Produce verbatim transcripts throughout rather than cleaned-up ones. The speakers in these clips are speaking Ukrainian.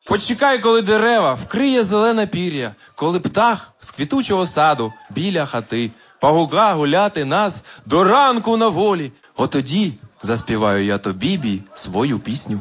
Почекай, коли дерева вкриє зелене пір'я, коли птах з квітучого саду біля хати погука гуляти нас до ранку на волі. Отоді заспіваю я тобі, бі, свою пісню.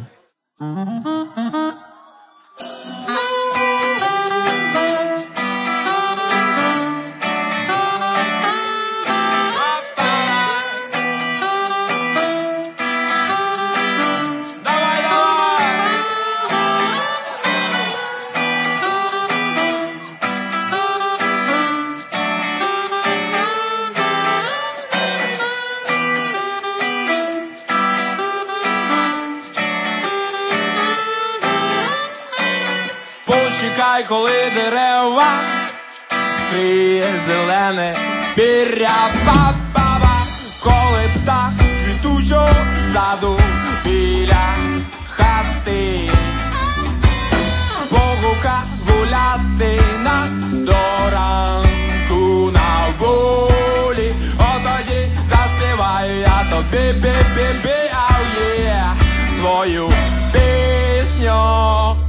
Почекай, коли дерева вкриє зелене пір'я, па-па-па, коли птах з квітучого саду біля хати погука гуляти нас до ранку на волі. Отоді заспіваю я тобі, бі-бі-бі, ау-є, свою пісню.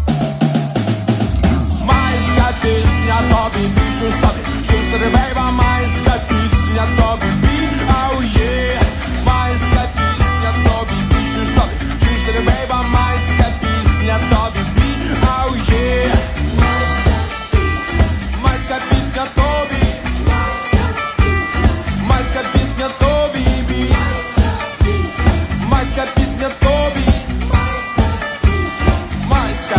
Пісня тобі бі, що ж тобі, що ж тобі, бейба, майська пісня тобі бі, ау є. Майська пісня тобі бі, що ж тобі, що ж тобі, бейба, майська пісня тобі бі, ау є. Майська пісня тобі, майська пісня тобі бі, майська пісня тобі, майська.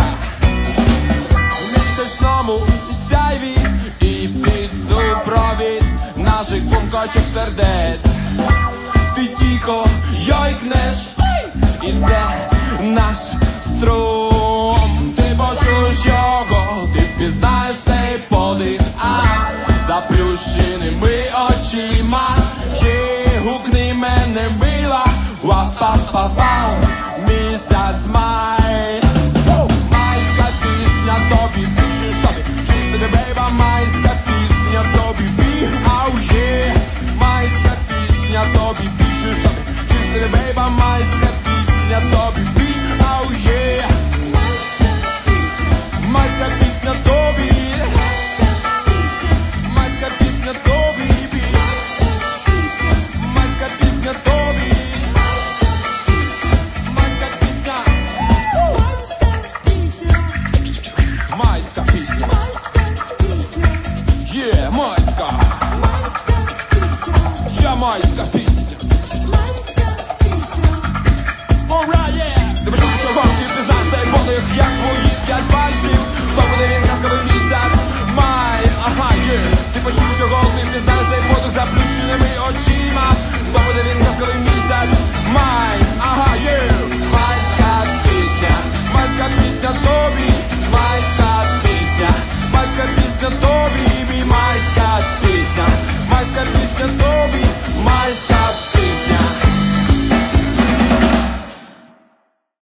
Місячному сяйві і під супровід наших бумкочих сердець ти тихо йойкнеш, і це наш струм. Ти почуєш його, ти пізнаєш цей подих, а заплющеними очима є, гукни мене, мила, ва-па-па-па, місяць май.